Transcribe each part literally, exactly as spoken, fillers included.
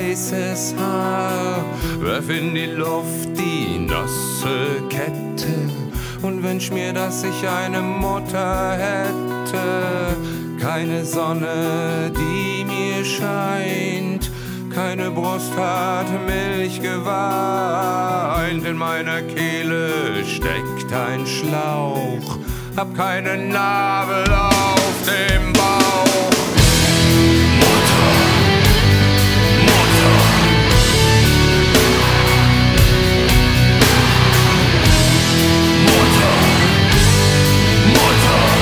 weißes Haar, werf in die Luft die nasse Kette und wünsch mir, dass ich eine Mutter hätte. Keine Sonne, die mir scheint, keine Brust hat Milch geweint. In meiner Kehle steckt ein Schlauch, hab keinen Nabel auf dem Bauch. Mutter, Mutter, Mutter, Mutter.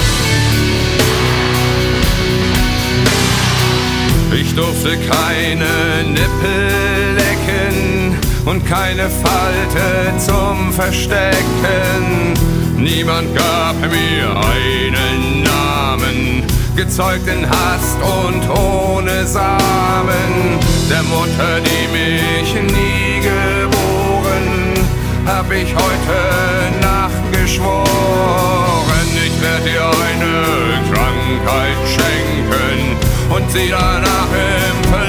Ich durfte keine Nippel lecken und keine Falte zum Verstecken. Niemand gab mir einen Namen, gezeugt in Hast und ohne Samen. Der Mutter, die mich nie geboren, hab ich heute Nacht geschworen. Ich werd dir eine Krankheit schenken und sie danach impfen.